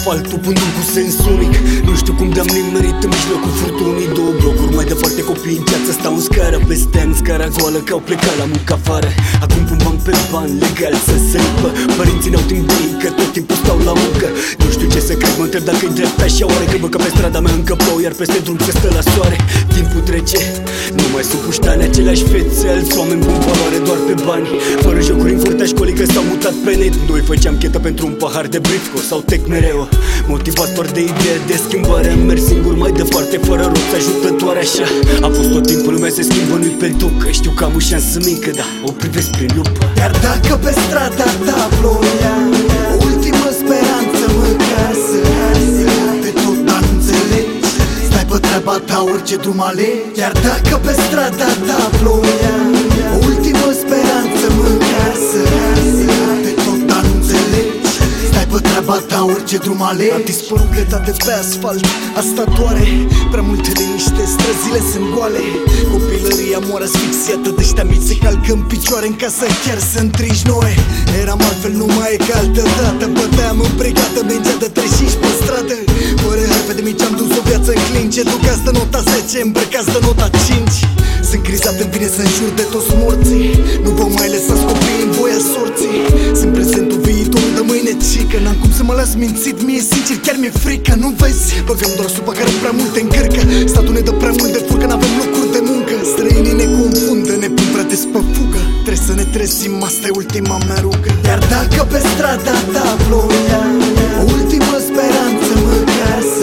asfaltul pându-l cu sens unic. Nu știu cum de-am nimerit în mijlocul furtunii. Două blocuri mai departe, copii în ceață stau în scară. Peste ani scara goală că au plecat la muncă afară. Acum pun bani pe bani, legal să se rupă. Părinții n-au timp de ei, că tot timpul stau la muncă. Nu știu ce să cred, mă întreb dacă-i drept așa oare. Că văd că pe strada mea încă plouă, iar peste drum se stă la soare. Timpul trece, nu mai sunt puștani, aceleași fețe, alți oameni bun valoare doar pe bani. Fără jocuri în furtea școlii că s-au mutat pe net. Noi făceam chetă pentru un pahar de britco sau tec mereu. Motivat doar de ideea de schimbare. Am mers singur mai departe, fără roți ajutătoare așa. A fost tot timpul, lumea se schimbă, nu-i pe ducă. Știu că am o șansă mică, da, o privesc prin lupă. Iar dacă pe strada ta ploia, ultimă speranță măcar să de tot, dar nu înțelegi. Stai pe treaba ta, orice drum alegi. Iar dacă pe strada ta ploia, ultimă speranță măcar să de tot, dar nu înțelegi. Stai pe treaba ta, orice drum alegi. Am dispărut gletate pe asfalt, asta doare. Prea multe liniște, străzile sunt goale. Copilăria moară asfixiată, dăștia mici se calcă în picioare în casă, chiar sunt trici noi. Eram altfel, nu mai e ca altă dată. Băteam în brigată, mingea de 35 pe stradă. Fără hărpe de mici am dus o viață în clince. Educați de nota 10, îmbrăcați de nota 5. Sunt crizat, îmi vine să înjur de toți morții. Nu vă mai lăsați copiii în voia sorții. Sunt prezentul, viitorul de mâine, cică. N-am cum să mă las mințit, mie sincer chiar mi-e frică. Nu vezi, băgăm doar supă care prea mult te încărcă. Statul ne dă prea mult de furcă, n-avem locuri de muncă. Străinii ne confundă, ne pun prea des pe fugă. Trebuie să ne trezim, asta e ultima mea rugă. Iar dacă pe strada ta ploia, ultimă speranță măcar să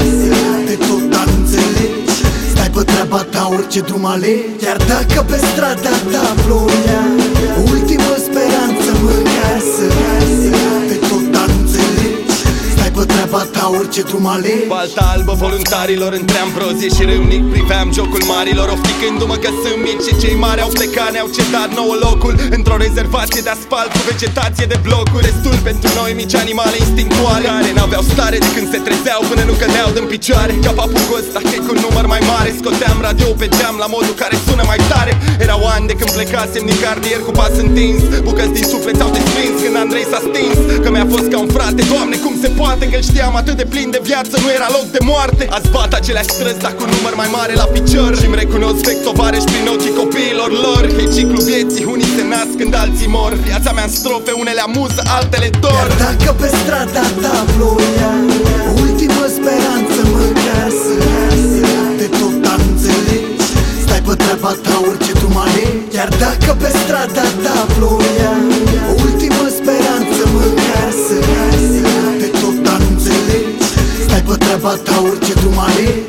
de tot, dar nu înțelegi. Stai pe treaba ta, orice drum alegi. Iar dacă pe strada ta ploia, ultimă speranță măcar să de tot, dar nu înțelegi. Stai pe treaba ta, orice drum alegi. Balta albă voluntarilor între ambrozie și râmnic. Priveam jocul marilor, ofticându-mă că sunt mici. Și cei mari au plecat, ne-au cedat nouă locul într-o rezervație de asfalt cu vegetație de blocuri. Destul pentru noi mici animale instinctuale, care n-aveau stare de când se trezeau până nu cădeau din picioare. Ca papucul ăsta, că cu număr mai mare. Scoteam radio pe geam la modul care sună mai tare. Erau ani de când plecasem din cartier cu pas întins. Bucăți din suflet s-au desprins când Andrei s-a stins. Că mi-a fost ca un frate, Doamne, cum se poate? Că știam atât de plin de viață, nu era loc de moarte. Azi bat aceleași străzi, dar cu număr mai mare la picior. Și-mi recunosc vechi tovarăși prin ochii copiilor lor. E ciclu vieții, unii se nasc când alții mor. Viața mea în strofe, unele amuză, altele dor. Iar dacă pe strada ta ploia, ultimă speranță măcar să de tot, dar nu înțelegi. Stai pe treaba ta, orice drum alegi. Iar dacă pe strada ta ploia, ultimă speranță măcar să de tot, dar nu înțelegi. Stai pe treaba ta, orice drum alegi.